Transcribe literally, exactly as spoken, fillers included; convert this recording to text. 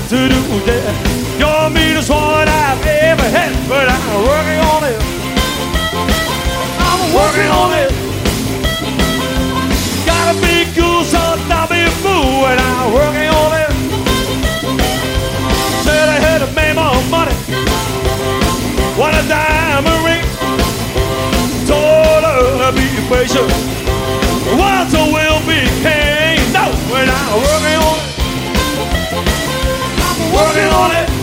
to do, yeah. You're the meanest one I've ever had, but I'm working on it. I'm working on it. Gotta be cool, so don't be a fool, and I'm working on it. Said I had to make more money. What a diamond ring. Told her to be patient. Once I will be king. No, and I'm working on it. I'm working on it.